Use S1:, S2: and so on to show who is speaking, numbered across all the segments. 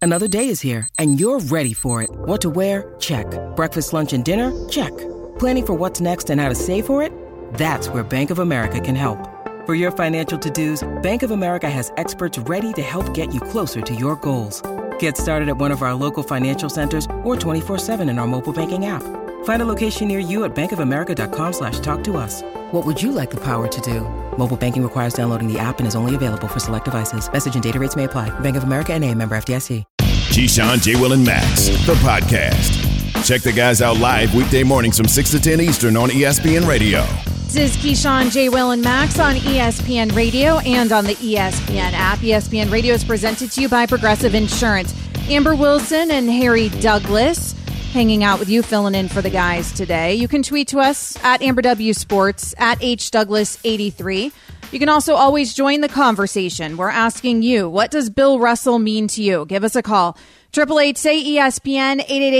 S1: Another day is here, and you're ready for it. What to wear? Check. Breakfast, lunch, and dinner? Check. Planning for what's next and how to save for it? That's where Bank of America can help. For your financial to-dos, Bank of America has experts ready to help get you closer to your goals. Get started at one of our local financial centers or 24/7 in our mobile banking app. Find a location near you at bankofamerica.com/talktous. What would you like the power to do? Mobile banking requires downloading the app and is only available for select devices. Message and data rates may apply. Bank of America N.A., member FDIC.
S2: Keyshawn, J. Will, and Max, the podcast. Check the guys out live weekday mornings from 6 to 10 Eastern on ESPN Radio.
S3: This is Keyshawn, J. Will, and Max on ESPN Radio and on the ESPN app. ESPN Radio is presented to you by Progressive Insurance. Amber Wilson and Harry Douglas hanging out with you, filling in for the guys today. You can tweet to us at AmberW Sports, at HDouglas83. You can also always join the conversation. We're asking you, what does Bill Russell mean to you? Give us a call. 888-SAY-ESPN,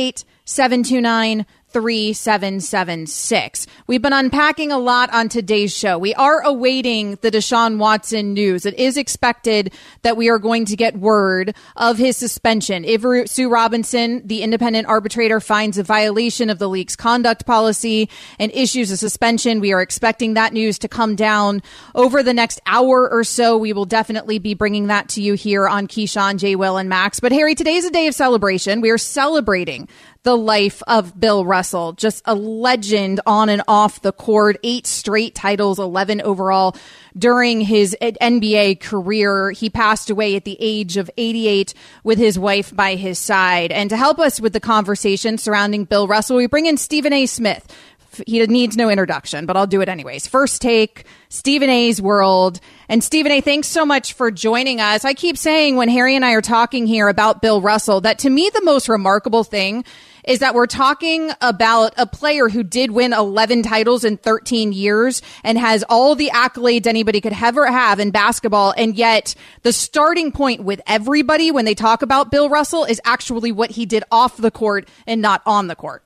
S3: 888-729-3776. We've been unpacking a lot on today's show. We are awaiting the Deshaun Watson news. It is expected that we are going to get word of his suspension. If Sue Robinson, the independent arbitrator, finds a violation of the league's conduct policy and issues a suspension, we are expecting that news to come down over the next hour or so. We will definitely be bringing that to you here on Keyshawn, J. Will, and Max. But Harry, today's a day of celebration. We are celebrating the life of Bill Russell, just a legend on and off the court, 8 straight titles, 11 overall during his NBA career. He passed away at the age of 88 with his wife by his side. And to help us with the conversation surrounding Bill Russell, we bring in Stephen A. Smith. He needs no introduction, but I'll do it anyways. First Take, Stephen A's World. And Stephen A., thanks so much for joining us. I keep saying when Harry and I are talking here about Bill Russell that to me the most remarkable thing is that we're talking about a player who did win 11 titles in 13 years and has all the accolades anybody could ever have in basketball. And yet the starting point with everybody when they talk about Bill Russell is actually what he did off the court and not on the court.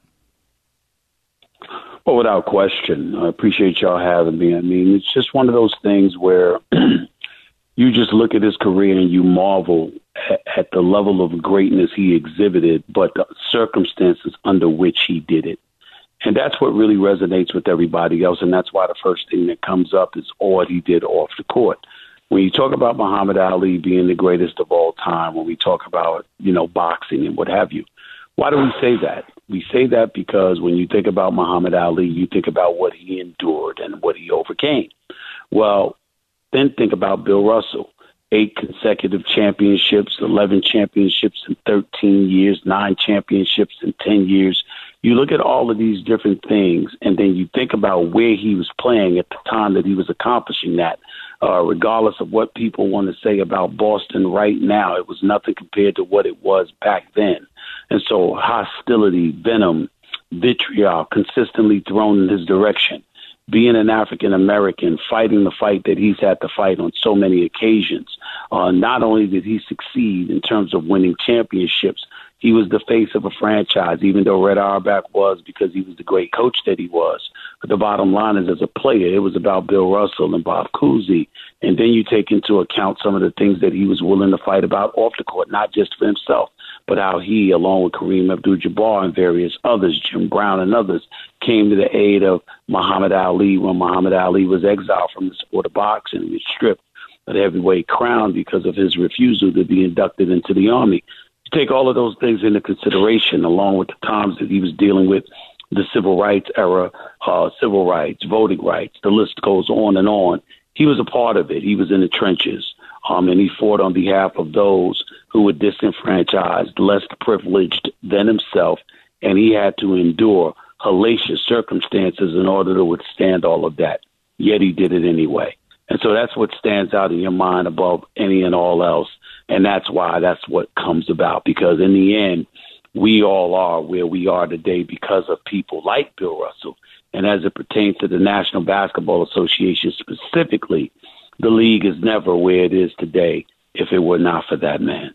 S4: Well, without question. I appreciate y'all having me. I mean, it's just one of those things where you just look at his career and you marvel at the level of greatness he exhibited, but the circumstances under which he did it. And that's what really resonates with everybody else, and that's why the first thing that comes up is all he did off the court. When you talk about Muhammad Ali being the greatest of all time, when we talk about, boxing and what have you, why do we say that? We say that because when you think about Muhammad Ali, you think about what he endured and what he overcame. Well, then think about Bill Russell. 8 consecutive championships, 11 championships in 13 years, 9 championships in 10 years. You look at all of these different things, and then you think about where he was playing at the time that he was accomplishing that. Regardless of what people want to say about Boston right now, it was nothing compared to what it was back then. And so hostility, venom, vitriol consistently thrown in his direction. Being an African-American, fighting the fight that he's had to fight on so many occasions. Not only did he succeed in terms of winning championships, he was the face of a franchise, even though Red Auerbach was, because he was the great coach that he was. But the bottom line is, as a player, it was about Bill Russell and Bob Cousy. And then you take into account some of the things that he was willing to fight about off the court, not just for himself, but how he, along with Kareem Abdul-Jabbar and various others, Jim Brown and others, came to the aid of Muhammad Ali when Muhammad Ali was exiled from the sport of boxing and was stripped of the heavyweight crown because of his refusal to be inducted into the Army. You take all of those things into consideration, along with the times that he was dealing with the civil rights era, civil rights, voting rights, the list goes on and on. He was a part of it. He was in the trenches, and he fought on behalf of those who were disenfranchised, less privileged than himself, and he had to endure hellacious circumstances in order to withstand all of that. Yet he did it anyway. And so that's what stands out in your mind above any and all else. And that's why that's what comes about, because in the end, we all are where we are today because of people like Bill Russell. And as it pertains to the National Basketball Association specifically, the league is never where it is today if it were not for that man.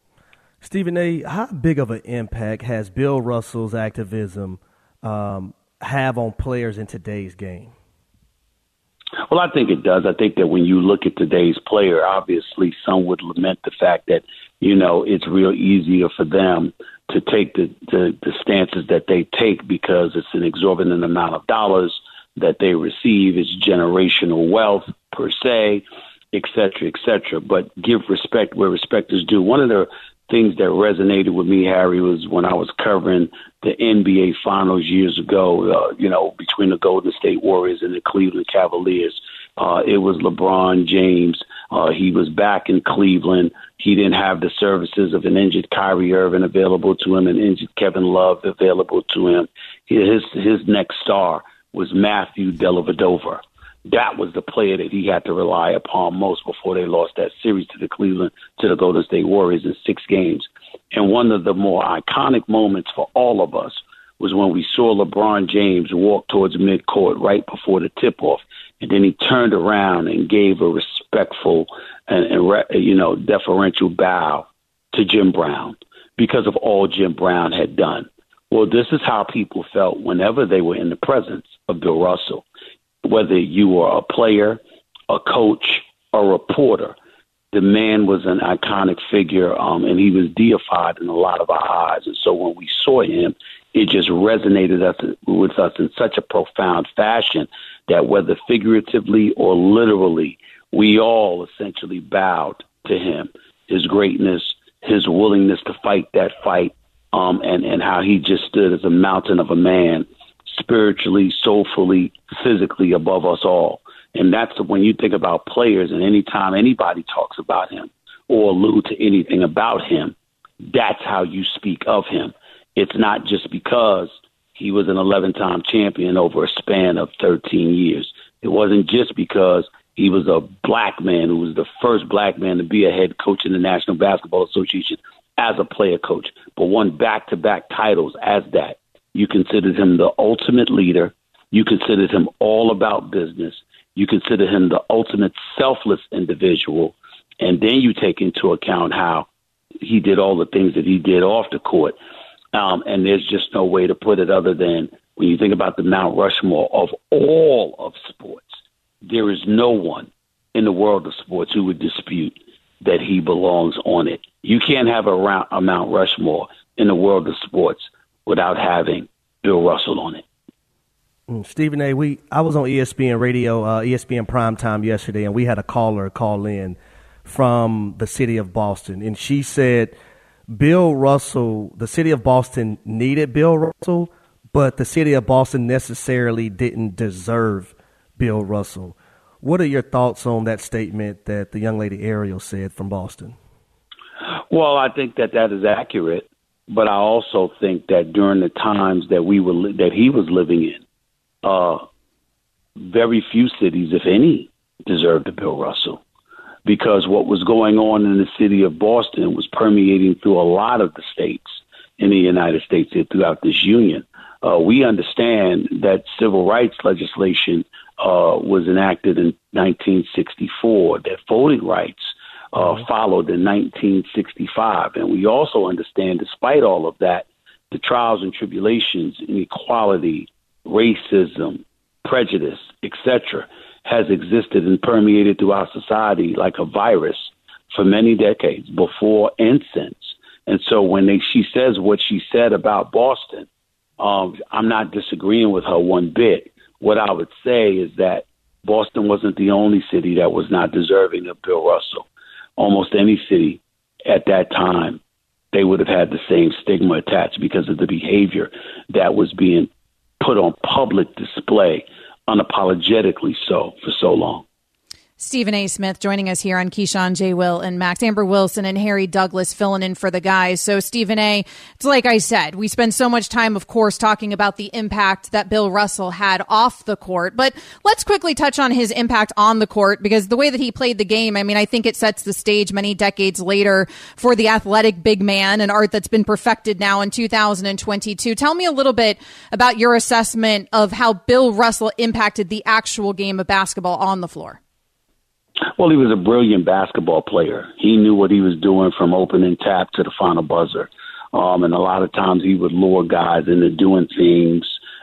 S5: Stephen A., how big of an impact has Bill Russell's activism have on players in today's game?
S4: Well, I think it does. I think that when you look at today's player, obviously some would lament the fact that, it's real easier for them to take the stances that they take because it's an exorbitant amount of dollars that they receive. It's generational wealth per se, et cetera, et cetera. But give respect where respect is due. One of the things that resonated with me, Harry, was when I was covering the NBA Finals years ago, between the Golden State Warriors and the Cleveland Cavaliers. It was LeBron James. He was back in Cleveland. He didn't have the services of an injured Kyrie Irving available to him, an injured Kevin Love available to him. His next star was Matthew Dellavedova. That was the player that he had to rely upon most before they lost that series to the Golden State Warriors in 6 games. And one of the more iconic moments for all of us was when we saw LeBron James walk towards midcourt right before the tip-off, and then he turned around and gave a respectful and deferential bow to Jim Brown because of all Jim Brown had done. Well, this is how people felt whenever they were in the presence of Bill Russell. Whether you were a player, a coach, a reporter, the man was an iconic figure, and he was deified in a lot of our eyes. And so when we saw him, it just resonated with us in such a profound fashion that whether figuratively or literally, we all essentially bowed to him, his greatness, his willingness to fight that fight, and how he just stood as a mountain of a man, spiritually, soulfully, physically above us all. And that's when you think about players, and anytime anybody talks about him or allude to anything about him, that's how you speak of him. It's not just because he was an 11-time champion over a span of 13 years. It wasn't just because he was a black man who was the first black man to be a head coach in the National Basketball Association as a player coach, but won back-to-back titles as that. You considered him the ultimate leader. You considered him all about business. You consider him the ultimate selfless individual. And then you take into account how he did all the things that he did off the court. And there's just no way to put it other than when you think about the Mount Rushmore of all of sports, there is no one in the world of sports who would dispute that he belongs on it. You can't have a Mount Rushmore in the world of sports without having Bill Russell on it.
S5: Stephen A., I was on ESPN Radio, ESPN Primetime yesterday, and we had a caller call in from the city of Boston, and she said Bill Russell, the city of Boston needed Bill Russell, but the city of Boston necessarily didn't deserve Bill Russell. What are your thoughts on that statement that the young lady Ariel said from Boston?
S4: Well, I think that is accurate, but I also think that during the times that he was living in, very few cities, if any, deserved a Bill Russell, because what was going on in the city of Boston was permeating through a lot of the states in the United States and throughout this union. We understand that civil rights legislation was enacted in 1964, that voting rights followed in 1965. And we also understand, despite all of that, the trials and tribulations, inequality, racism, prejudice, etc., has existed and permeated through our society like a virus for many decades, before and since. And so when she says what she said about Boston, I'm not disagreeing with her one bit. What I would say is that Boston wasn't the only city that was not deserving of Bill Russell. Almost any city at that time, they would have had the same stigma attached because of the behavior that was being put on public display, unapologetically so, for so long.
S3: Stephen A. Smith joining us here on Keyshawn, J. Will, and Max. Amber Wilson and Harry Douglas filling in for the guys. So, Stephen A., it's like I said, we spend so much time, of course, talking about the impact that Bill Russell had off the court. But let's quickly touch on his impact on the court, because the way that he played the game, I mean, I think it sets the stage many decades later for the athletic big man, an art that's been perfected now in 2022. Tell me a little bit about your assessment of how Bill Russell impacted the actual game of basketball on the floor.
S4: Well, he was a brilliant basketball player. He knew what he was doing from opening tap to the final buzzer. And a lot of times he would lure guys into doing things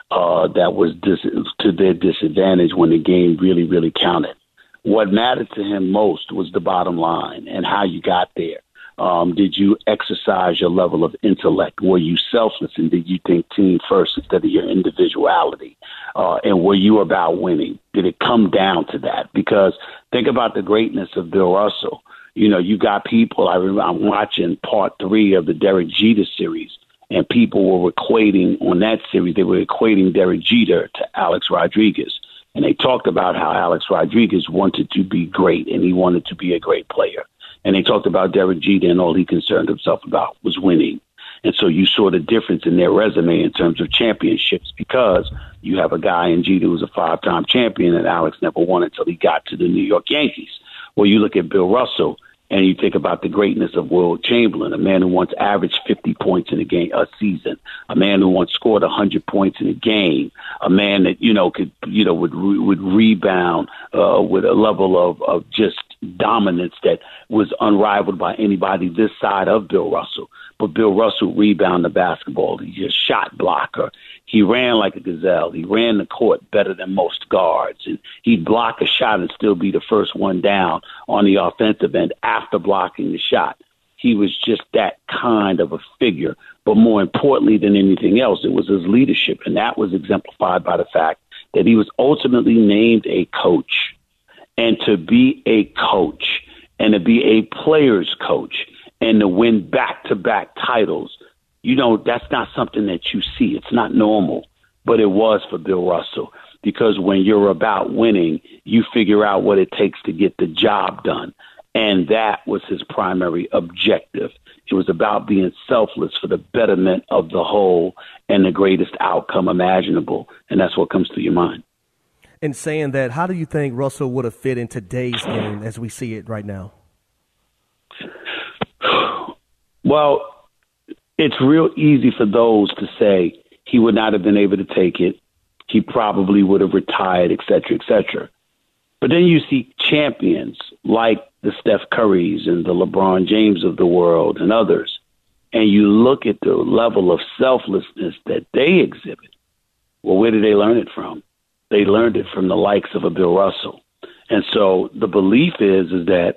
S4: that was to their disadvantage when the game really, really counted. What mattered to him most was the bottom line and how you got there. Did you exercise your level of intellect? Were you selfless, and did you think team first instead of your individuality? And were you about winning? Did it come down to that? Because think about the greatness of Bill Russell. You know, you got people, I'm watching part 3 of the Derek Jeter series, and people were equating on that series, they were equating Derek Jeter to Alex Rodriguez. And they talked about how Alex Rodriguez wanted to be great, and he wanted to be a great player. And they talked about Derek Jeter, and all he concerned himself about was winning. And so you saw the difference in their resume in terms of championships, because you have a guy in Jeter who's a 5-time champion, and Alex never won until he got to the New York Yankees. Well, you look at Bill Russell, and you think about the greatness of Will Chamberlain, a man who once averaged 50 points in a season, a man who once scored 100 points in a game, a man that, would rebound with a level of just dominance that was unrivaled by anybody this side of Bill Russell. But Bill Russell rebounded the basketball. He just shot blocker. He ran like a gazelle. He ran the court better than most guards. And he'd block a shot and still be the first one down on the offensive end after blocking the shot. He was just that kind of a figure. But more importantly than anything else, it was his leadership. And that was exemplified by the fact that he was ultimately named a coach. And to be a coach and to be a player's coach and to win back-to-back titles, that's not something that you see. It's not normal, but it was for Bill Russell, because when you're about winning, you figure out what it takes to get the job done. And that was his primary objective. It was about being selfless for the betterment of the whole and the greatest outcome imaginable. And that's what comes to your mind.
S5: In saying that, how do you think Russell would have fit in today's game as we see it right now?
S4: Well, it's real easy for those to say he would not have been able to take it. He probably would have retired, et cetera, et cetera. But then you see champions like the Steph Currys and the LeBron James of the world and others, and you look at the level of selflessness that they exhibit. Well, where did they learn it from? They learned it from the likes of a Bill Russell. And so the belief is that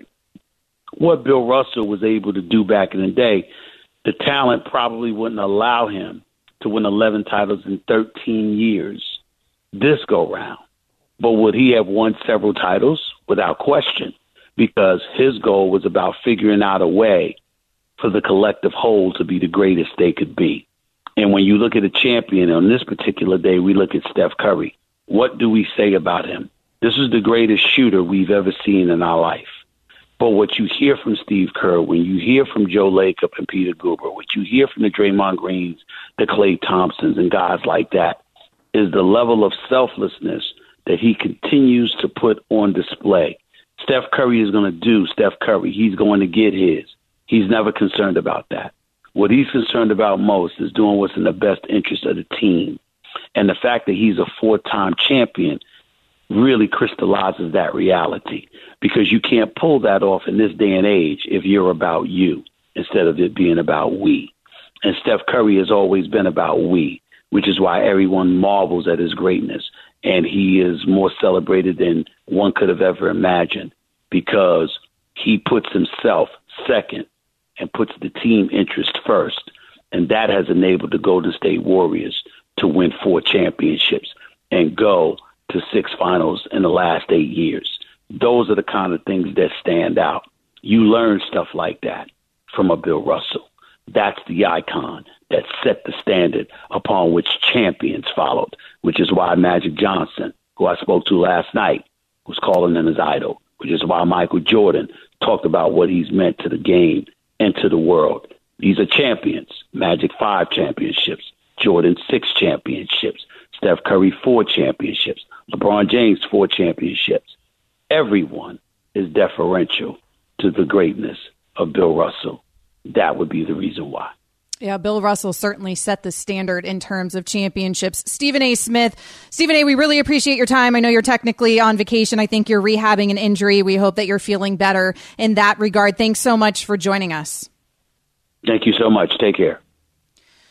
S4: what Bill Russell was able to do back in the day, the talent probably wouldn't allow him to win 11 titles in 13 years this go round. But would he have won several titles? Without question, because his goal was about figuring out a way for the collective whole to be the greatest they could be. And when you look at a champion on this particular day, we look at Steph Curry. What do we say about him? This is the greatest shooter we've ever seen in our life. But what you hear from Steve Kerr, when you hear from Joe Lacob and Peter Guber, what you hear from the Draymond Greens, the Klay Thompsons, and guys like that, is the level of selflessness that he continues to put on display. Steph Curry is going to do Steph Curry. He's going to get his. He's never concerned about that. What he's concerned about most is doing what's in the best interest of the team. And the fact that he's a 4-time champion really crystallizes that reality, because you can't pull that off in this day and age if you're about you instead of it being about we. And Steph Curry has always been about we, which is why everyone marvels at his greatness. And he is more celebrated than one could have ever imagined, because he puts himself second and puts the team interest first. And that has enabled the Golden State Warriors to win 4 championships and go to 6 finals in the last 8 years. Those are the kind of things that stand out. You learn stuff like that from a Bill Russell. That's the icon that set the standard upon which champions followed, which is why Magic Johnson, who I spoke to last night, was calling him his idol, which is why Michael Jordan talked about what he's meant to the game and to the world. These are champions. Magic 5 championships, Jordan 6 championships, Steph Curry 4 championships, LeBron James 4 championships. Everyone is deferential to the greatness of Bill Russell. That would be the reason why.
S3: Yeah, Bill Russell certainly set the standard in terms of championships. Stephen A. Smith. Stephen A., we really appreciate your time. I know you're technically on vacation. I think you're rehabbing an injury. We hope that you're feeling better in that regard. Thanks so much for joining us.
S4: Thank you so much. Take care.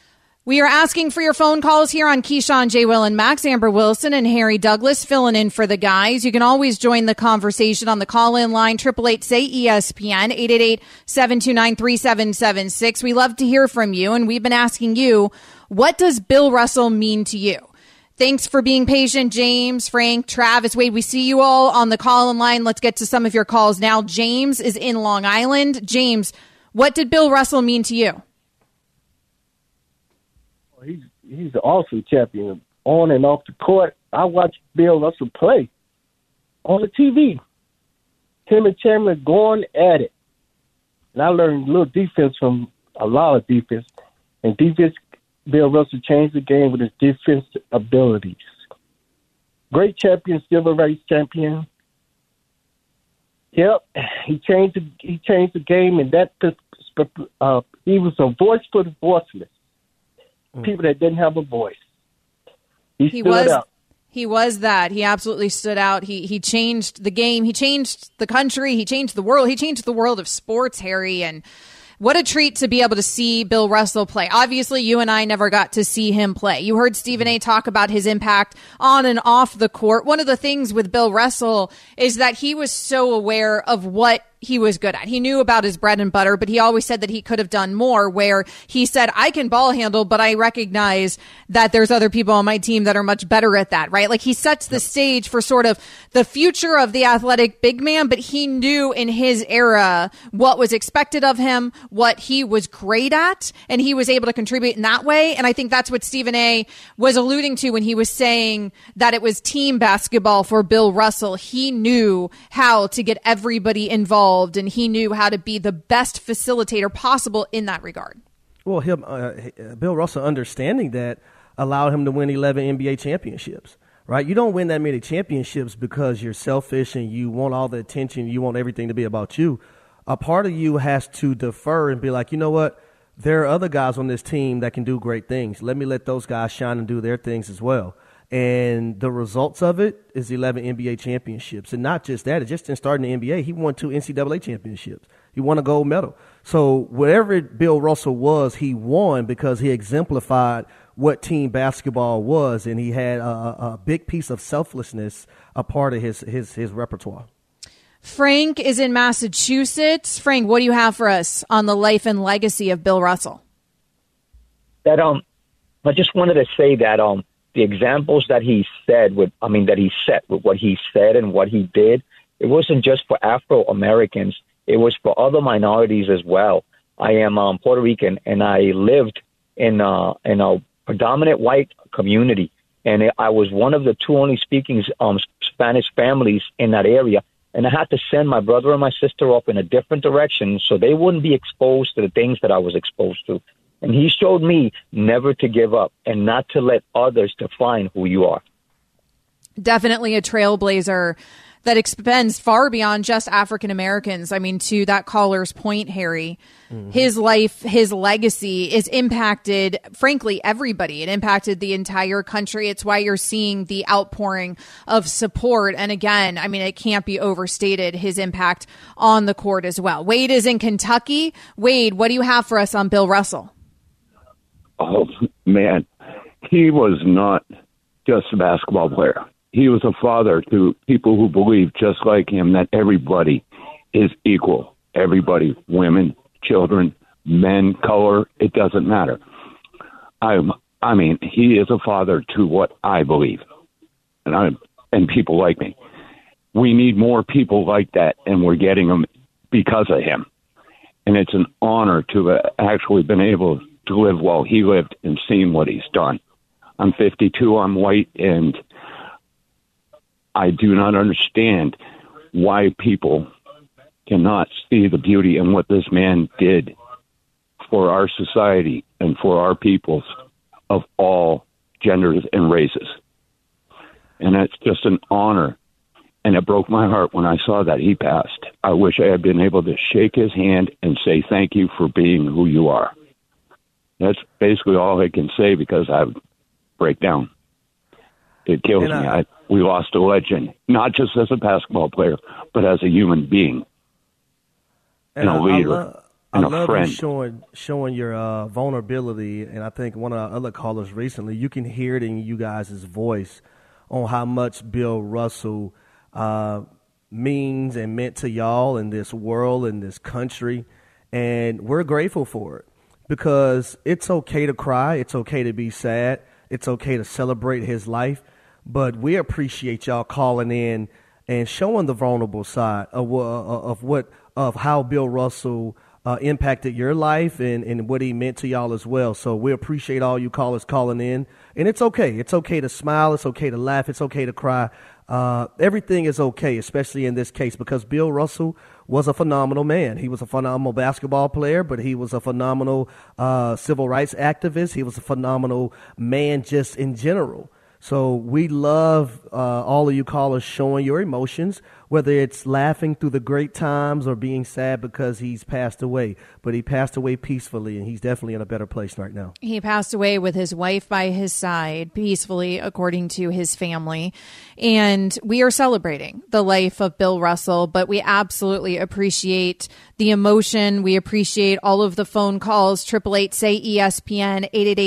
S3: We are asking for your phone calls here on Keyshawn, J. Will, and Max. Amber Wilson and Harry Douglas filling in for the guys. You can always join the conversation on the call-in line, 888-SAY-ESPN, 888-729-3776. We love to hear from you, and we've been asking you, what does Bill Russell mean to you? Thanks for being patient, James, Frank, Travis, Wade. We see you all on the call-in line. Let's get to some of your calls now. James is in Long Island. James, what did Bill Russell mean to you?
S6: He's an awesome champion. On and off the court, I watched Bill Russell play on the TV. Him and Chandler going at it. And I learned a little defense from a lot of defense. And defense, Bill Russell changed the game with his defense abilities. Great champion, civil rights champion. Yep, he changed the game, and that he was a voice for the voiceless. People that didn't have a voice. He stood out.
S3: He was that. He absolutely stood out. He changed the game. He changed the country. He changed the world. He changed the world of sports, Harry. And what a treat to be able to see Bill Russell play. Obviously, you and I never got to see him play. You heard Stephen A. talk about his impact on and off the court. One of the things with Bill Russell is that he was so aware of what he was good at. He knew about his bread and butter, but he always said that he could have done more, where he said, I can ball handle, but I recognize that there's other people on my team that are much better at that, right? Like, he sets the stage for sort of the future of the athletic big man, but he knew in his era what was expected of him, what he was great at, and he was able to contribute in that way. And I think that's what Stephen A. was alluding to when he was saying that it was team basketball for Bill Russell. He knew how to get everybody involved, and he knew how to be the best facilitator possible in that regard.
S5: Well, Bill Russell understanding that allowed him to win 11 NBA championships, right? You don't win that many championships because you're selfish and you want all the attention, you want everything to be about you. A part of you has to defer and be like, you know what? There are other guys on this team that can do great things. Let me let those guys shine and do their things as well. And the results of it is 11 NBA championships. And not just that, it just in starting the NBA, he won 2 NCAA championships. He won a gold medal. So whatever Bill Russell was, he won because he exemplified what team basketball was, and he had a big piece of selflessness a part of his repertoire.
S3: Frank is in Massachusetts. Frank, what do you have for us on the life and legacy of Bill Russell?
S7: That I just wanted to say that the examples that he set with what he said and what he did, it wasn't just for Afro Americans. It was for other minorities as well. I am Puerto Rican, and I lived in a predominant white community, and I was one of the 2 only speaking Spanish families in that area. And I had to send my brother and my sister off in a different direction so they wouldn't be exposed to the things that I was exposed to. And he showed me never to give up and not to let others define who you are.
S3: Definitely a trailblazer that extends far beyond just African Americans. I mean, to that caller's point, Harry, his life, his legacy is impacted, frankly, everybody. It impacted the entire country. It's why you're seeing the outpouring of support. And again, I mean, it can't be overstated, his impact on the court as well. Wade is in Kentucky. Wade, what do you have for us on Bill Russell?
S4: Oh, man, he was not just a basketball player. He was a father to people who believe, just like him, that everybody is equal. Everybody, women, children, men, color, it doesn't matter. I mean, he is a father to what I believe, and people like me. We need more people like that, and we're getting them because of him. And it's an honor to have actually been able to live while he lived and seen what he's done. I'm 52, I'm white, and I do not understand why people cannot see the beauty in what this man did for our society and for our peoples of all genders and races. And it's just an honor. And it broke my heart when I saw that he passed. I wish I had been able to shake his hand and say thank you for being who you are. That's basically all I can say because I break down. It kills me. We lost a legend, not just as a basketball player, but as a human being and a leader. and
S5: I love
S4: a friend.
S5: you showing your vulnerability, and I think one of our other callers recently, you can hear it in you guys' voice on how much Bill Russell means and meant to y'all in this world, in this country, and we're grateful for it because it's okay to cry, it's okay to be sad, it's okay to celebrate his life, but we appreciate y'all calling in and showing the vulnerable side of how Bill Russell impacted your life and what he meant to y'all as well. So we appreciate all you callers calling in. And it's okay. It's okay to smile. It's okay to laugh. It's okay to cry. Everything is okay, especially in this case, because Bill Russell was a phenomenal man. He was a phenomenal basketball player, but he was a phenomenal civil rights activist. He was a phenomenal man just in general. So we love all of you callers showing your emotions, whether it's laughing through the great times or being sad because he's passed away. But he passed away peacefully, and he's definitely in a better place right now.
S3: He passed away with his wife by his side, peacefully, according to his family. And we are celebrating the life of Bill Russell, but we absolutely appreciate the emotion. We appreciate all of the phone calls. 888-SAY-ESPN,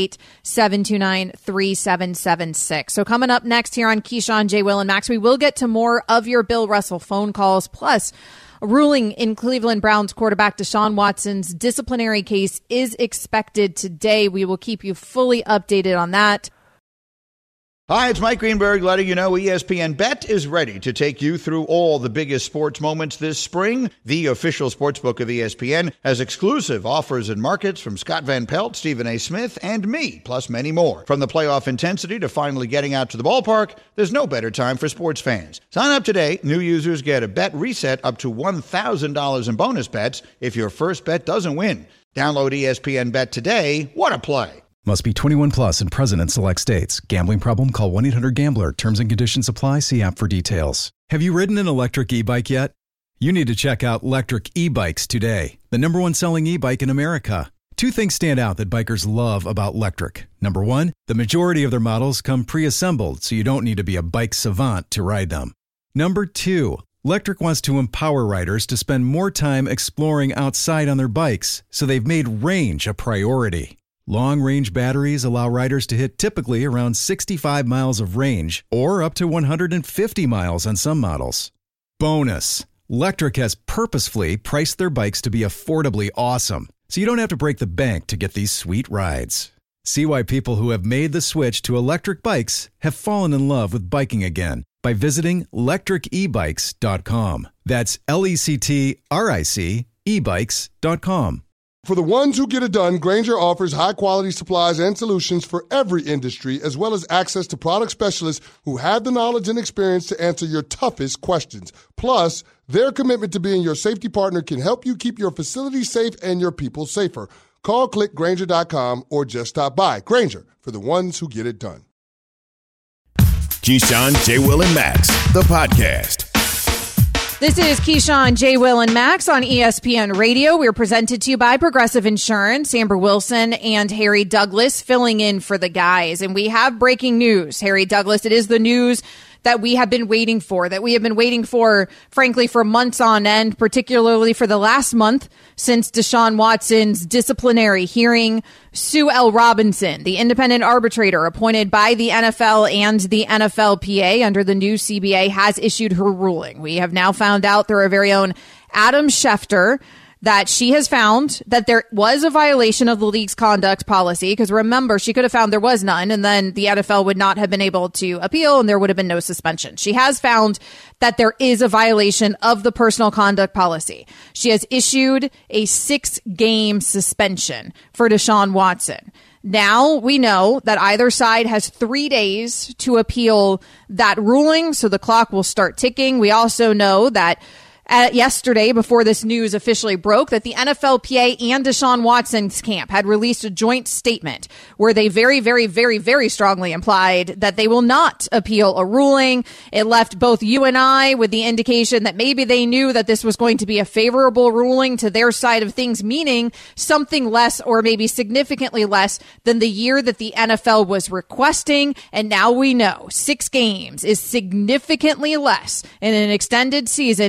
S3: 888-729-3776. So coming up next here on Keyshawn, J. Will, and Max, we will get to more of your Bill Russell phone calls, plus a ruling in Cleveland Browns quarterback Deshaun Watson's disciplinary case is expected today. We will keep you fully updated on that.
S8: Hi, it's Mike Greenberg letting you know ESPN Bet is ready to take you through all the biggest sports moments this spring. The official sportsbook of ESPN has exclusive offers and markets from Scott Van Pelt, Stephen A. Smith, and me, plus many more. From the playoff intensity to finally getting out to the ballpark, there's no better time for sports fans. Sign up today. New users get a bet reset up to $1,000 in bonus bets if your first bet doesn't win. Download ESPN Bet today. What a play.
S9: Must be 21 plus and present in select states. Gambling problem? Call 1-800-GAMBLER. Terms and conditions apply. See app for details. Have you ridden an electric e-bike yet? You need to check out Lectric E-Bikes today, the #1 selling e-bike in America. Two things stand out that bikers love about Lectric. Number one, the majority of their models come pre-assembled, so you don't need to be a bike savant to ride them. Number two, Lectric wants to empower riders to spend more time exploring outside on their bikes, so they've made range a priority. Long-range batteries allow riders to hit typically around 65 miles of range or up to 150 miles on some models. Bonus, Lectric has purposefully priced their bikes to be affordably awesome, so you don't have to break the bank to get these sweet rides. See why people who have made the switch to electric bikes have fallen in love with biking again by visiting lectricebikes.com. That's LECTRIC ebikes.com.
S10: For the ones who get it done, Grainger offers high-quality supplies and solutions for every industry, as well as access to product specialists who have the knowledge and experience to answer your toughest questions. Plus, their commitment to being your safety partner can help you keep your facility safe and your people safer. Call, click Grainger.com, or just stop by. Grainger, for the ones who get it done.
S2: Keyshawn, J. Will, and Max, the podcast.
S3: This is Keyshawn, J. Will, and Max on ESPN Radio. We're presented to you by Progressive Insurance. Amber Wilson and Harry Douglas filling in for the guys. And we have breaking news. Harry Douglas, it is the news that we have been waiting for, frankly, for months on end, particularly for the last month since Deshaun Watson's disciplinary hearing. Sue L. Robinson, the independent arbitrator appointed by the NFL and the NFLPA under the new CBA, has issued her ruling. We have now found out through our very own Adam Schefter that she has found that there was a violation of the league's conduct policy, because remember, she could have found there was none, and then the NFL would not have been able to appeal, and there would have been no suspension. She has found that there is a violation of the personal conduct policy. She has issued a 6-game suspension for Deshaun Watson. Now we know that either side has 3 days to appeal that ruling, so the clock will start ticking. We also know that yesterday, before this news officially broke, that the NFLPA and Deshaun Watson's camp had released a joint statement where they very, very, very, very strongly implied that they will not appeal a ruling. It left both you and I with the indication that maybe they knew that this was going to be a favorable ruling to their side of things, meaning something less or maybe significantly less than the year that the NFL was requesting. And now we know 6 games is significantly less in an extended season now moving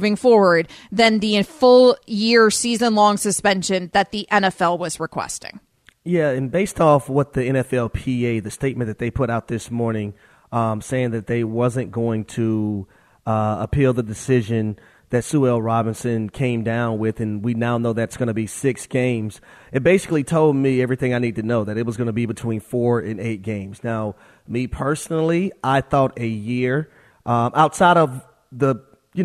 S3: moving forward than the full year season-long suspension that the NFL was requesting.
S5: Yeah, and based off what the NFLPA, the statement that they put out this morning, saying that they wasn't going to appeal the decision that Sue L. Robinson came down with, and we now know that's going to be 6 games. It basically told me everything I need to know, that it was going to be between 4 and 8 games. Now, me personally, I thought a year, outside of the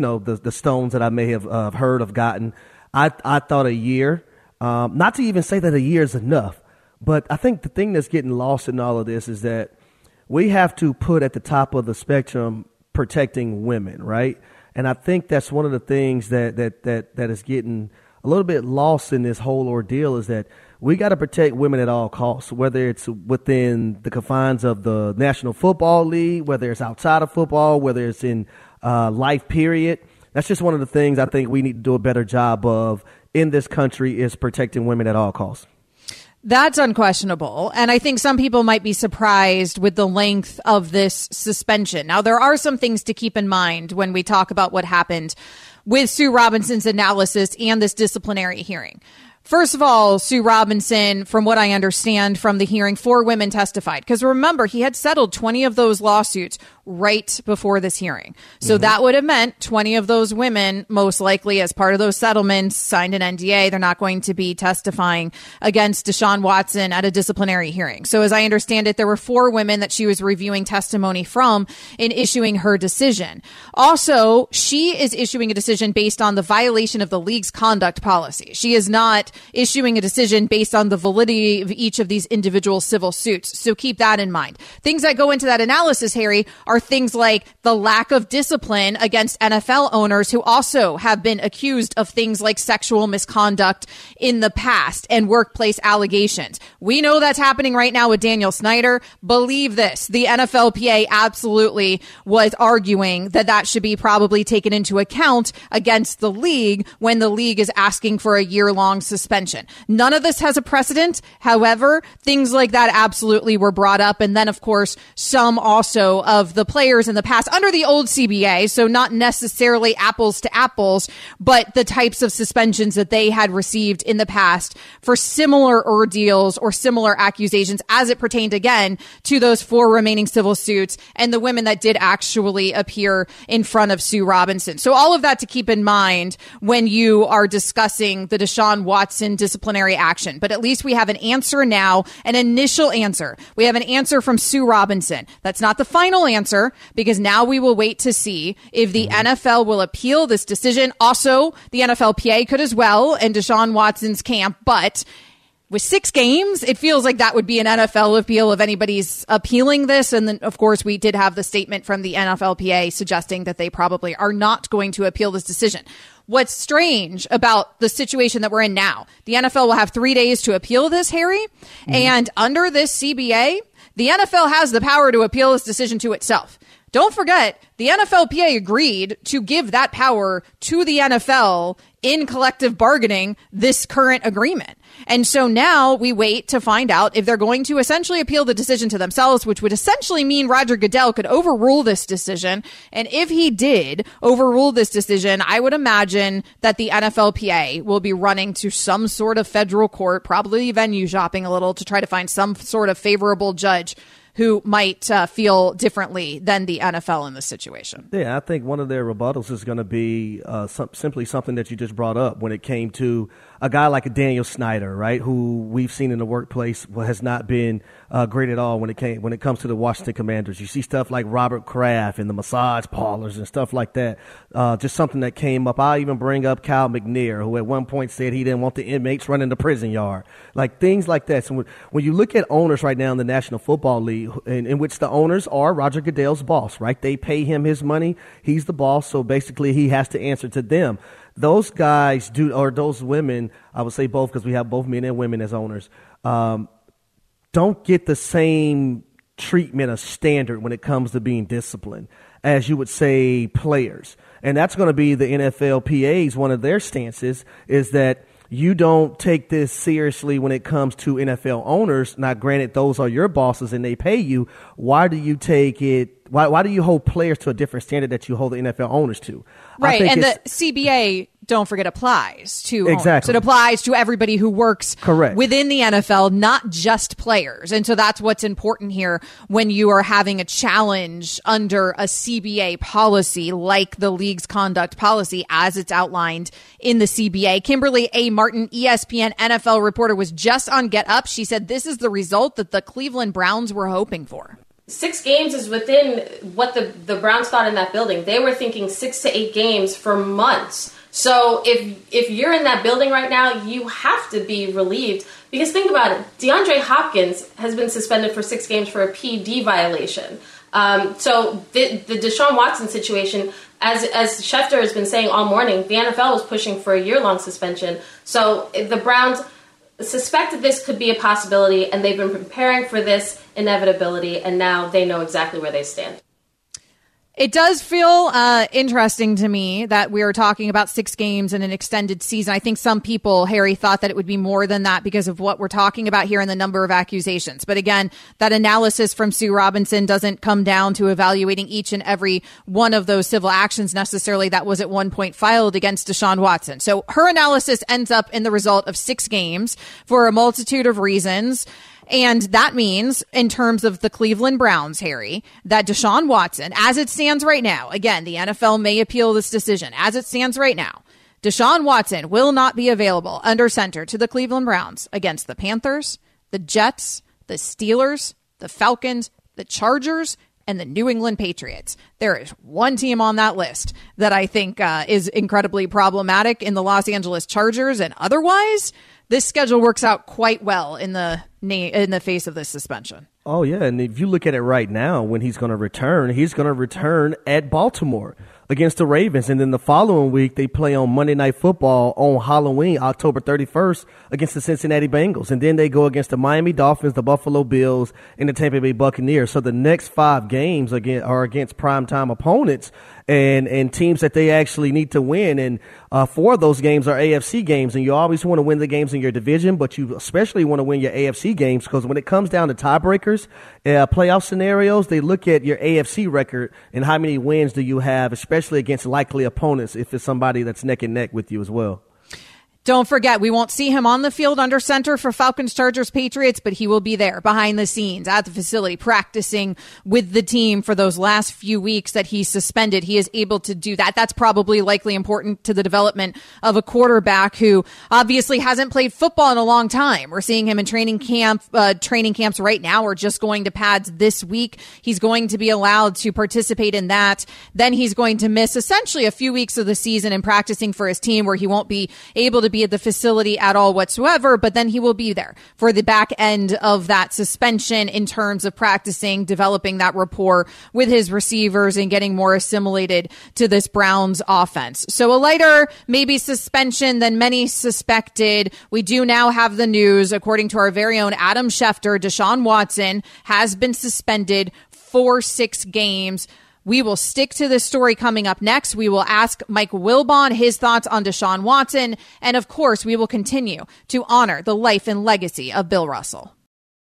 S5: stones that I may have heard of gotten, I thought a year. Not to even say that a year is enough, but I think the thing that's getting lost in all of this is that we have to put at the top of the spectrum protecting women, right? And I think that's one of the things that is getting a little bit lost in this whole ordeal, is that we got to protect women at all costs, whether it's within the confines of the National Football League, whether it's outside of football, whether it's in life period. That's just one of the things I think we need to do a better job of in this country, is protecting women at all costs.
S3: That's unquestionable. And I think some people might be surprised with the length of this suspension. Now, there are some things to keep in mind when we talk about what happened with Sue Robinson's analysis and this disciplinary hearing. First of all, Sue Robinson, from what I understand from the hearing, 4 women testified. Because remember, he had settled 20 of those lawsuits right before this hearing. So that would have meant 20 of those women, most likely as part of those settlements, signed an NDA. They're not going to be testifying against Deshaun Watson at a disciplinary hearing. So as I understand it, there were 4 women that she was reviewing testimony from in issuing her decision. Also, she is issuing a decision based on the violation of the league's conduct policy. She is not issuing a decision based on the validity of each of these individual civil suits. So keep that in mind. Things that go into that analysis, Harry, are things like the lack of discipline against NFL owners who also have been accused of things like sexual misconduct in the past and workplace allegations. We know that's happening right now with Daniel Snyder. Believe this, the NFLPA absolutely was arguing that that should be probably taken into account against the league when the league is asking for a year-long suspension. None of this has a precedent. However, things like that absolutely were brought up. And then, of course, some also of the players in the past under the old CBA, so not necessarily apples to apples, but the types of suspensions that they had received in the past for similar ordeals or similar accusations as it pertained, again, to those 4 remaining civil suits and the women that did actually appear in front of Sue Robinson. So all of that to keep in mind when you are discussing the Deshaun Watson disciplinary action. But at least we have an answer now, an initial answer. We have an answer from Sue Robinson. That's not the final answer, because now we will wait to see if the NFL will appeal this decision. Also, the NFLPA could as well, and Deshaun Watson's camp, but with 6 games, it feels like that would be an NFL appeal if anybody's appealing this. And then, of course, we did have the statement from the NFLPA suggesting that they probably are not going to appeal this decision. What's strange about the situation that we're in now, the NFL will have 3 days to appeal this, Harry. And under this CBA, the NFL has the power to appeal this decision to itself. Don't forget, the NFLPA agreed to give that power to the NFL in collective bargaining this current agreement. And so now we wait to find out if they're going to essentially appeal the decision to themselves, which would essentially mean Roger Goodell could overrule this decision. And if he did overrule this decision, I would imagine that the NFLPA will be running to some sort of federal court, probably venue shopping a little to try to find some sort of favorable judge who might feel differently than the NFL in this situation.
S5: Yeah, I think one of their rebuttals is going to be simply something that you just brought up when it came to a guy like a Daniel Snyder, right, who we've seen in the workplace has not been great at all when it comes to the Washington Commanders. You see stuff like Robert Kraft and the massage parlors and stuff like that. Just something that came up. I'll even bring up Cal McNair, who at one point said he didn't want the inmates running the prison yard. Like things like that. So when you look at owners right now in the National Football League, in which the owners are Roger Goodell's boss, right? They pay him his money. He's the boss. So basically he has to answer to them. Those guys or those women, I would say both, because we have both men and women as owners, don't get the same treatment or standard when it comes to being disciplined as you would say players. And that's going to be the NFLPA's, one of their stances is that you don't take this seriously when it comes to NFL owners. Now, granted, those are your bosses and they pay you. Why do you take it? Why do you hold players to a different standard that you hold the NFL owners to?
S3: Right, and the CBA, don't forget, applies to owners. It applies to everybody who works within the NFL, not just players. And so that's what's important here when you are having a challenge under a CBA policy like the league's conduct policy as it's outlined in the CBA. Kimberly A. Martin, ESPN NFL reporter, was just on Get Up. She said this is the result that the Cleveland Browns were hoping for.
S11: 6 games is within what the Browns thought in that building. They were thinking 6 to 8 games for months. So if you're in that building right now, you have to be relieved. Because think about it, DeAndre Hopkins has been suspended for 6 games for a PD violation. So the Deshaun Watson situation, as Schefter has been saying all morning, the NFL was pushing for a year-long suspension. So the Browns suspected this could be a possibility, and they've been preparing for this inevitability, and now they know exactly where they stand.
S3: It does feel interesting to me that we are talking about 6 games and an extended season. I think some people, Harry, thought that it would be more than that because of what we're talking about here and the number of accusations. But again, that analysis from Sue Robinson doesn't come down to evaluating each and every one of those civil actions necessarily that was at one point filed against Deshaun Watson. So her analysis ends up in the result of 6 games for a multitude of reasons. And that means, in terms of the Cleveland Browns, Harry, that Deshaun Watson, as it stands right now, again, the NFL may appeal this decision. As it stands right now, Deshaun Watson will not be available under center to the Cleveland Browns against the Panthers, the Jets, the Steelers, the Falcons, the Chargers, and the New England Patriots. There is one team on that list that I think is incredibly problematic in the Los Angeles Chargers, and otherwise, this schedule works out quite well in the face of this suspension.
S5: Oh, yeah, and if you look at it right now, when he's going to return at Baltimore against the Ravens, and then the following week they play on Monday Night Football on Halloween, October 31st, against the Cincinnati Bengals, and then they go against the Miami Dolphins, the Buffalo Bills, and the Tampa Bay Buccaneers. So the next 5 games are against primetime opponents and teams that they actually need to win, and 4 of those games are AFC games, and you always want to win the games in your division, but you especially want to win your AFC games, because when it comes down to tiebreakers, playoff scenarios, they look at your AFC record and how many wins do you have, especially against likely opponents if it's somebody that's neck and neck with you as well.
S3: Don't forget, we won't see him on the field under center for Falcons, Chargers, Patriots, but he will be there behind the scenes at the facility practicing with the team for those last few weeks that he's suspended. He is able to do that. That's probably likely important to the development of a quarterback who obviously hasn't played football in a long time. We're seeing him in training camps right now, or just going to pads this week. He's going to be allowed to participate in that. Then he's going to miss essentially a few weeks of the season in practicing for his team, where he won't be able to be at the facility at all whatsoever, but then he will be there for the back end of that suspension in terms of practicing, developing that rapport with his receivers and getting more assimilated to this Browns offense. So a lighter maybe suspension than many suspected. We do now have the news, according to our very own Adam Schefter, Deshaun Watson has been suspended for 6 games. We will stick to this story coming up next. We will ask Mike Wilbon his thoughts on Deshaun Watson. And of course, we will continue to honor the life and legacy of Bill Russell.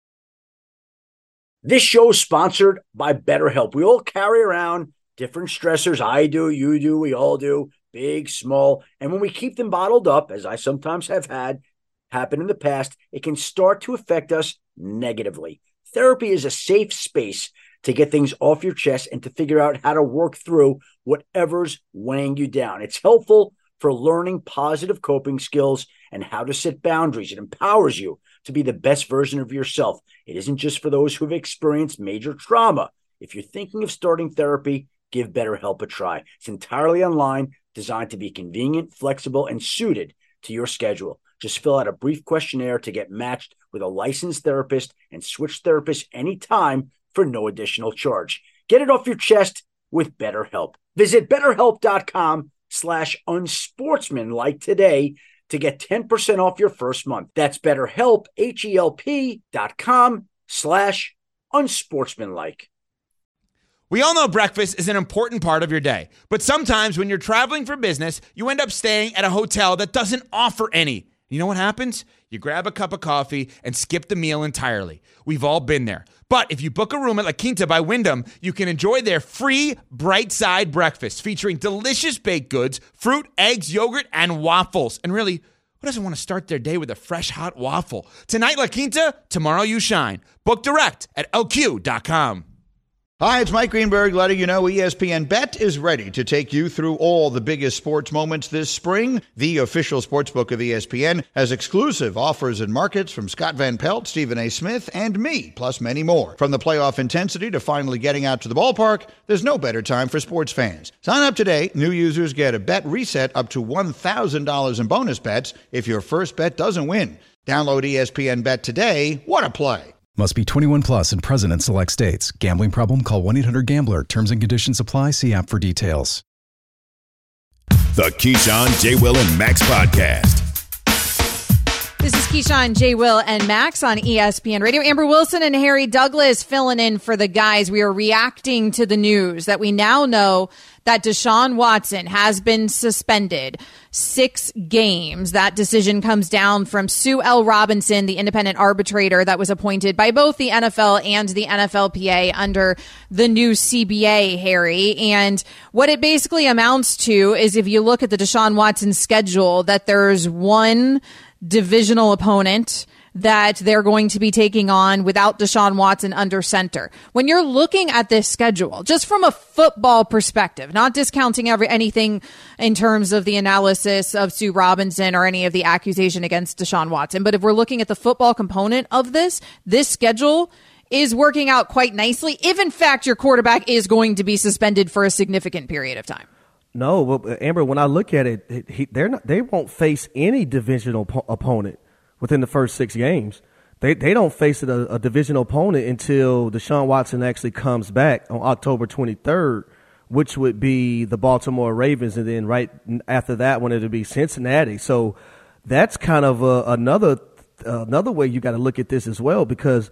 S12: This show is sponsored by BetterHelp. We all carry around different stressors. I do, you do, we all do, big, small. And when we keep them bottled up, as I sometimes have had happen in the past, it can start to affect us negatively. Therapy is a safe space to get things off your chest and to figure out how to work through whatever's weighing you down. It's helpful for learning positive coping skills and how to set boundaries. It empowers you to be the best version of yourself. It isn't just for those who have experienced major trauma. If you're thinking of starting therapy, give BetterHelp a try. It's entirely online, designed to be convenient, flexible, and suited to your schedule. Just fill out a brief questionnaire to get matched with a licensed therapist and switch therapists anytime for no additional charge. Get it off your chest with BetterHelp. Visit BetterHelp.com/unsportsmanlike today to get 10% off your first month. That's BetterHelp, HELP.com/unsportsmanlike.
S13: We all know breakfast is an important part of your day, but sometimes when you're traveling for business, you end up staying at a hotel that doesn't offer any. You know what happens? You grab a cup of coffee and skip the meal entirely. We've all been there. But if you book a room at La Quinta by Wyndham, you can enjoy their free Bright Side breakfast featuring delicious baked goods, fruit, eggs, yogurt, and waffles. And really, who doesn't want to start their day with a fresh, hot waffle? Tonight, La Quinta, tomorrow you shine. Book direct at lq.com.
S8: Hi, it's Mike Greenberg letting you know ESPN Bet is ready to take you through all the biggest sports moments this spring. The official sportsbook of ESPN has exclusive offers and markets from Scott Van Pelt, Stephen A. Smith, and me, plus many more. From the playoff intensity to finally getting out to the ballpark, there's no better time for sports fans. Sign up today. New users get a bet reset up to $1,000 in bonus bets if your first bet doesn't win. Download ESPN Bet today. What a play.
S9: Must be 21 plus and present in select states. Gambling problem? Call 1-800-GAMBLER. Terms and conditions apply. See app for details.
S2: The Keyshawn, J. Will, and Max podcast.
S3: This is Keyshawn, J. Will, and Max on ESPN Radio. Amber Wilson and Harry Douglas filling in for the guys. We are reacting to the news that we now know that Deshaun Watson has been suspended 6 games. That decision comes down from Sue L. Robinson, the independent arbitrator that was appointed by both the NFL and the NFLPA under the new CBA, Harry. And what it basically amounts to is, if you look at the Deshaun Watson schedule, that there's one divisional opponent that they're going to be taking on without Deshaun Watson under center. When you're looking at this schedule, just from a football perspective, not discounting anything in terms of the analysis of Sue Robinson or any of the accusation against Deshaun Watson, but if we're looking at the football component of this schedule is working out quite nicely, if in fact your quarterback is going to be suspended for a significant period of time.
S5: No, well, Amber, when I look at it, they won't face any divisional opponent within the first 6 games. They don't face a divisional opponent until Deshaun Watson actually comes back on October 23rd, which would be the Baltimore Ravens, and then right after that one it'll be Cincinnati. So that's kind of another way you got to look at this as well, because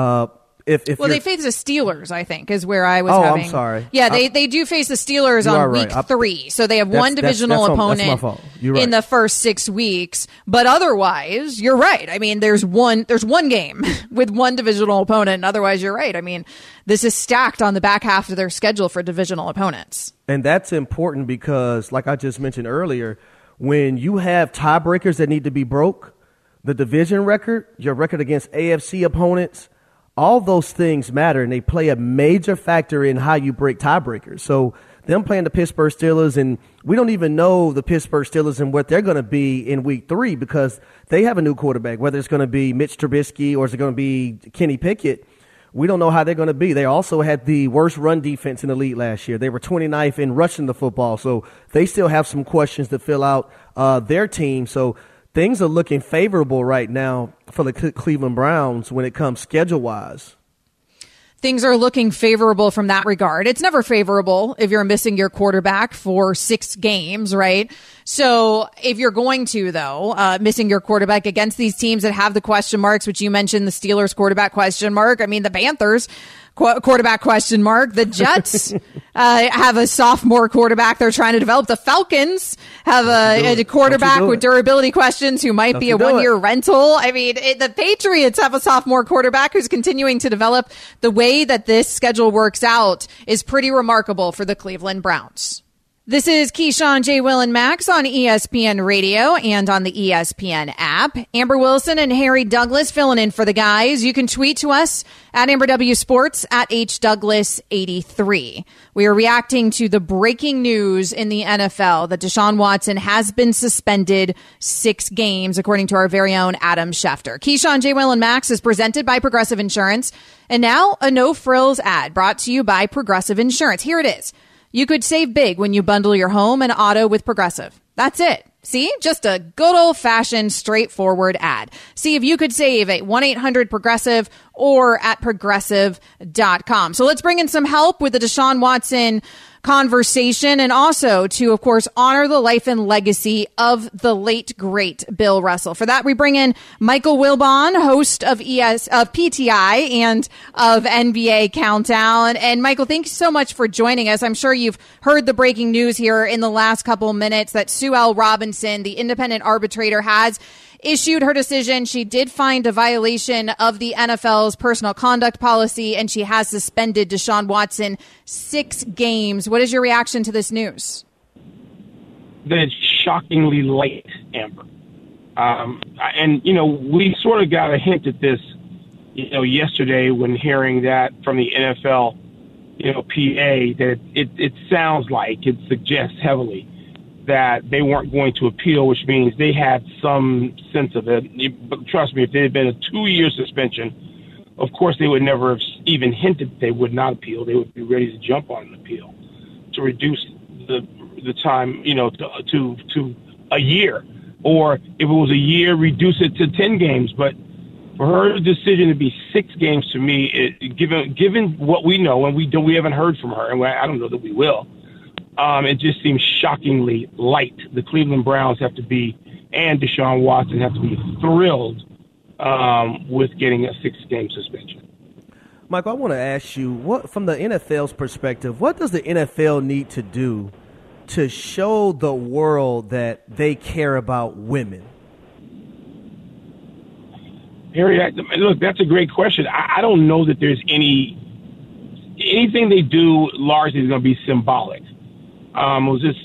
S5: If
S3: they face the Steelers, I think, is where I was
S5: having. I'm sorry.
S3: Yeah, they do face the Steelers on week 3. So they have one divisional opponent in the first 6 weeks. But otherwise, you're right. I mean, there's one game with one divisional opponent. And otherwise, you're right. I mean, this is stacked on the back half of their schedule for divisional opponents.
S5: And that's important because, like I just mentioned earlier, when you have tiebreakers that need to be broke, the division record, your record against AFC opponents, all those things matter, and they play a major factor in how you break tiebreakers. So them playing the Pittsburgh Steelers, and we don't even know the Pittsburgh Steelers and what they're going to be in week 3 because they have a new quarterback, whether it's going to be Mitch Trubisky or is it going to be Kenny Pickett. We don't know how they're going to be. They also had the worst run defense in the league last year. They were 29th in rushing the football, so they still have some questions to fill out their team. So things are looking favorable right now for the Cleveland Browns when it comes schedule-wise.
S3: Things are looking favorable from that regard. It's never favorable if you're missing your quarterback for 6 games, right? So if you're going to, though, missing your quarterback against these teams that have the question marks, which you mentioned, the Steelers quarterback question mark. I mean, the Panthers quarterback question mark. The Jets have a sophomore quarterback they're trying to develop. The Falcons have a quarterback with durability questions who might be a 1-year rental. I mean, the Patriots have a sophomore quarterback who's continuing to develop. The way that this schedule works out is pretty remarkable for the Cleveland Browns. This is Keyshawn, J. Will, and Max on ESPN Radio and on the ESPN app. Amber Wilson and Harry Douglas filling in for the guys. You can tweet to us at Amber W Sports at HDouglas83. We are reacting to the breaking news in the NFL that Deshaun Watson has been suspended 6 games, according to our very own Adam Schefter. Keyshawn, J. Will, and Max is presented by Progressive Insurance. And now a no-frills ad brought to you by Progressive Insurance. Here it is. You could save big when you bundle your home and auto with Progressive. That's it. See? Just a good old-fashioned, straightforward ad. See if you could save at 1-800-PROGRESSIVE or at Progressive.com. So let's bring in some help with the Deshaun Watson conversation and also to, of course, honor the life and legacy of the late, great Bill Russell. For that, we bring in Michael Wilbon, host of PTI and of NBA Countdown. And Michael, thank you so much for joining us. I'm sure you've heard the breaking news here in the last couple minutes that Sue L. Robinson, the independent arbitrator, has issued her decision. She did find a violation of the NFL's personal conduct policy, and she has suspended Deshaun Watson 6 games. What is your reaction to this news?
S14: That it's shockingly late, Amber. And, we sort of got a hint at this, yesterday when hearing that from the NFL, PA, that it sounds like, it suggests heavily that they weren't going to appeal, which means they had some sense of it. But trust me, if it had been a 2-year suspension, of course they would never have even hinted that they would not appeal. They would be ready to jump on an appeal to reduce the time, to a year. Or if it was a year, reduce it to 10 games. But for her decision to be 6 games, to me, given what we know, and we haven't heard from her, and I don't know that we will, it just seems shockingly light. The Cleveland Browns have to be, and Deshaun Watson have to be thrilled with getting a 6-game suspension.
S5: Michael, I want to ask you, what, from the NFL's perspective, what does the NFL need to do to show the world that they care about women?
S14: Harry, look, that's a great question. I don't know that there's anything they do largely is going to be symbolic. I'm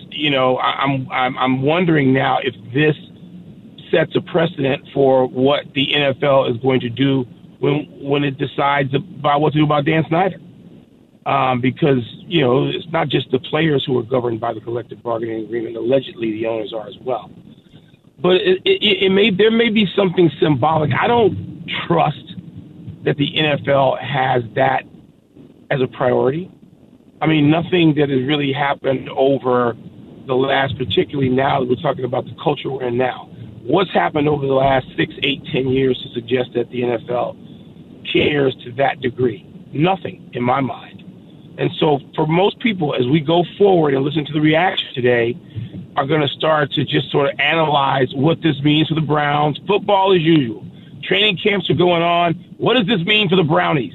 S14: wondering now if this sets a precedent for what the NFL is going to do when it decides about what to do about Dan Snyder. Because, it's not just the players who are governed by the collective bargaining agreement. Allegedly, the owners are as well. But there may be something symbolic. I don't trust that the NFL has that as a priority. I mean, nothing that has really happened over the last, particularly now that we're talking about the culture we're in now. What's happened over the last 6, 8, 10 years to suggest that the NFL cares to that degree? Nothing, in my mind. And so for most people, as we go forward and listen to the reaction today, are going to start to just sort of analyze what this means for the Browns. Football as usual. Training camps are going on. What does this mean for the Brownies?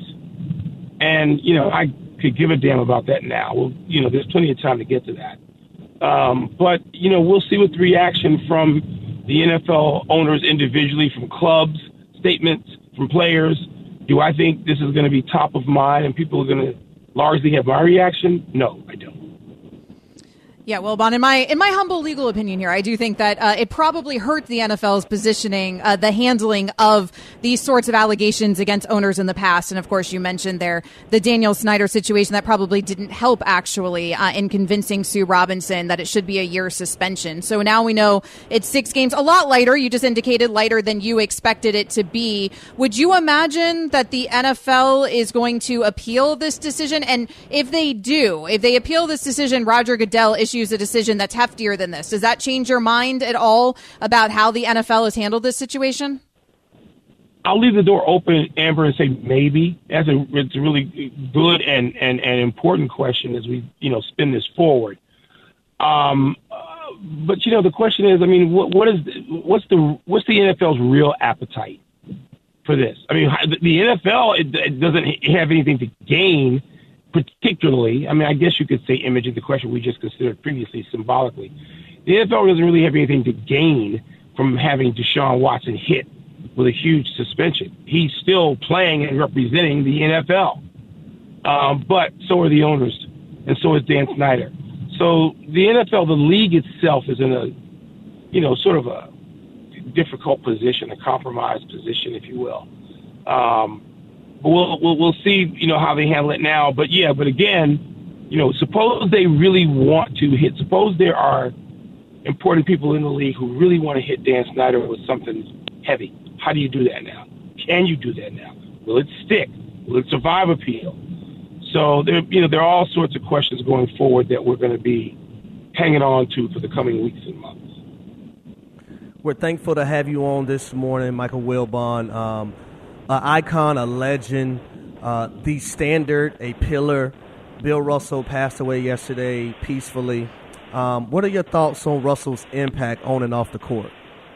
S14: And, I could give a damn about that now. Well, there's plenty of time to get to that. But, we'll see what the reaction from the NFL owners individually, from clubs, statements, from players. Do I think this is going to be top of mind and people are going to largely have my reaction? No, I don't.
S3: Yeah, well, Bon, in my humble legal opinion here, I do think that it probably hurt the NFL's positioning, the handling of these sorts of allegations against owners in the past. And of course, you mentioned there the Daniel Snyder situation that probably didn't help actually in convincing Sue Robinson that it should be a year suspension. So now we know it's 6 games, a lot lighter. You just indicated lighter than you expected it to be. Would you imagine that the NFL is going to appeal this decision? And if they appeal this decision, Roger Goodell issues a decision that's heftier than this. Does that change your mind at all about how the NFL has handled this situation?
S14: I'll leave the door open, Amber, and say maybe. It's a really good and important question as we spin this forward. But the question is, I mean, what's the NFL's real appetite for this? I mean, the NFL it doesn't have anything to gain. Particularly, I mean, I guess you could say imaging the question we just considered previously symbolically. The NFL doesn't really have anything to gain from having Deshaun Watson hit with a huge suspension. He's still playing and representing the NFL. But so are the owners, and so is Dan Snyder. So the NFL, the league itself, is in a, sort of a difficult position, a compromised position, if you will. But we'll see, how they handle it now. But again, suppose they really want to hit. Suppose there are important people in the league who really want to hit Dan Snyder with something heavy. How do you do that now? Can you do that now? Will it stick? Will it survive appeal? So there are all sorts of questions going forward that we're going to be hanging on to for the coming weeks and months.
S5: We're thankful to have you on this morning, Michael Wilbon. An icon, a legend, the standard, a pillar. Bill Russell passed away yesterday peacefully. What are your thoughts on Russell's impact on and off the court?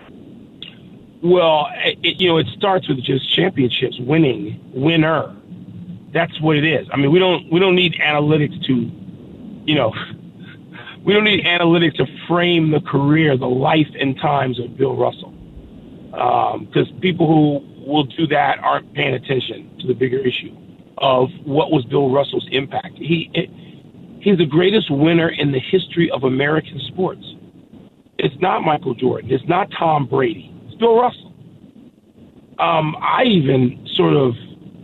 S14: Well, it starts with just championships, winner. That's what it is. I mean, we don't need analytics to, we don't need analytics to frame the career, the life and times of Bill Russell. because people who will do that aren't paying attention to the bigger issue of what was Bill Russell's impact. He's the greatest winner in the history of American sports. It's not Michael Jordan. It's not Tom Brady. It's Bill Russell. I even sort of,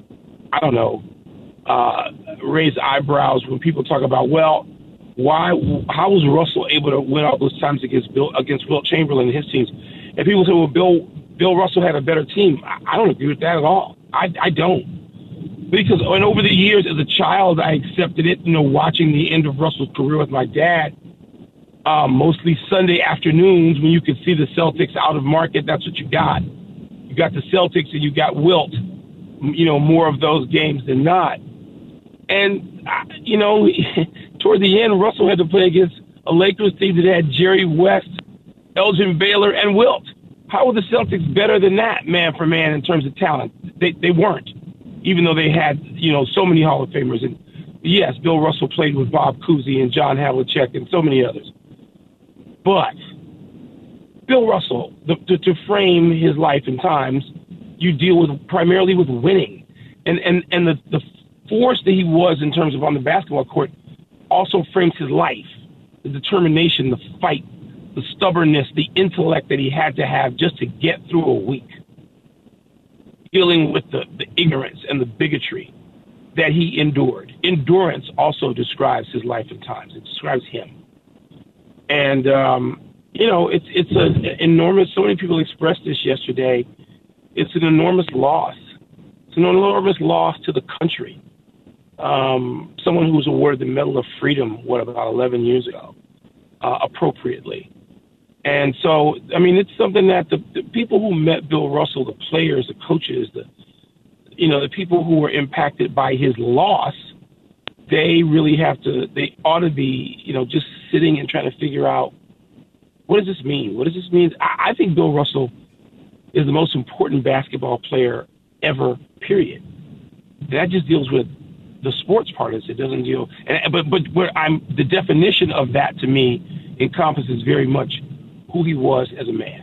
S14: raise eyebrows when people talk about, well, how was Russell able to win all those times against Wilt Chamberlain and his teams? And people say, well, Bill Russell had a better team. I don't agree with that at all. I don't. Because over the years as a child, I accepted it, watching the end of Russell's career with my dad, mostly Sunday afternoons when you could see the Celtics out of market. That's what you got. You got the Celtics and you got Wilt, more of those games than not. And, toward the end, Russell had to play against a Lakers team that had Jerry West, Elgin Baylor, and Wilt. How were the Celtics better than that, man for man, in terms of talent? They weren't, even though they had, so many Hall of Famers. And, yes, Bill Russell played with Bob Cousy and John Havlicek and so many others. But Bill Russell, to frame his life and times, you deal primarily with winning. And the force that he was in terms of on the basketball court also frames his life, the determination, the fight, the stubbornness, the intellect that he had to have just to get through a week, dealing with the ignorance and the bigotry that he endured. Endurance also describes his life and times. It describes him. And, it's an enormous, so many people expressed this yesterday, it's an enormous loss. It's an enormous loss to the country. Someone who was awarded the Medal of Freedom, about 11 years ago, appropriately. And so, it's something that the people who met Bill Russell, the players, the coaches, the people who were impacted by his loss, they ought to be, just sitting and trying to figure out, what does this mean? What does this mean? I think Bill Russell is the most important basketball player ever, period. That just deals with the sports part of it. It doesn't deal, but the definition of that to me encompasses very much who he was as a man.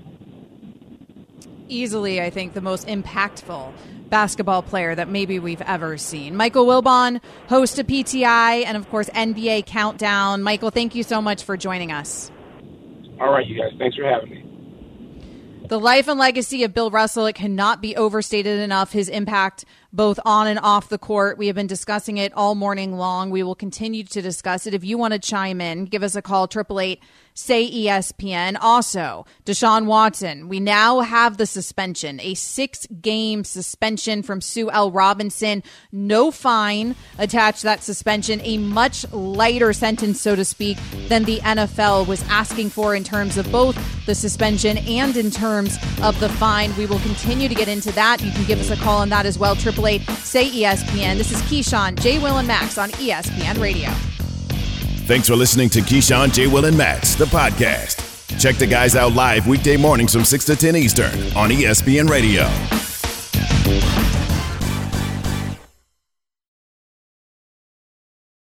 S3: Easily, I think, the most impactful basketball player that maybe we've ever seen. Michael Wilbon, host of PTI and, of course, NBA Countdown. Michael, thank you so much for joining us.
S14: All right, you guys. Thanks for having me.
S3: The life and legacy of Bill Russell, it cannot be overstated enough. His impact both on and off the court. We have been discussing it all morning long. We will continue to discuss it. If you want to chime in, give us a call, 888-SAY-ESPN. Also, Deshaun Watson, we now have the suspension, a 6-game suspension from Sue L. Robinson. No fine attached to that suspension, a much lighter sentence, so to speak, than the NFL was asking for in terms of both the suspension and in terms of the fine. We will continue to get into that. You can give us a call on that as well, 888-SAY-ESPN. This is Keyshawn, J. Will, and Max on ESPN Radio.
S2: Thanks for listening to Keyshawn, J. Will, and Max, the podcast. Check the guys out live weekday mornings from 6 to 10 Eastern on ESPN Radio.